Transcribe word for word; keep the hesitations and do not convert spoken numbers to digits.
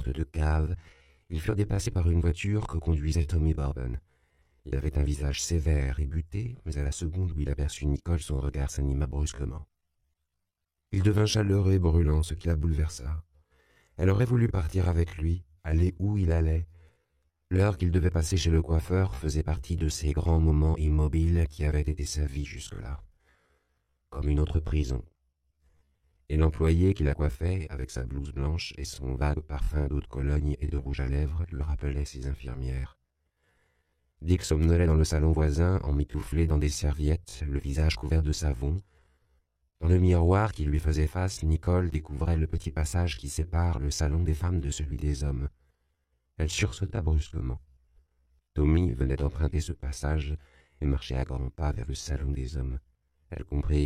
sorte de cave, ils furent dépassés par une voiture que conduisait Tommy Bourbon. Il avait un visage sévère et buté, mais à la seconde où il aperçut Nicole, son regard s'anima brusquement. Il devint chaleureux et brûlant, ce qui la bouleversa. Elle aurait voulu partir avec lui, aller où il allait. L'heure qu'il devait passer chez le coiffeur faisait partie de ces grands moments immobiles qui avaient été sa vie jusque-là, comme une autre prison. Et l'employé qui la coiffait, avec sa blouse blanche et son vague parfum d'eau de Cologne et de rouge à lèvres, lui rappelait ses infirmières. Dick somnolait dans le salon voisin, emmitouflé dans des serviettes, le visage couvert de savon. Dans le miroir qui lui faisait face, Nicole découvrait le petit passage qui sépare le salon des femmes de celui des hommes. Elle sursauta brusquement. Tommy venait d'emprunter ce passage et marchait à grands pas vers le salon des hommes. Elle comprit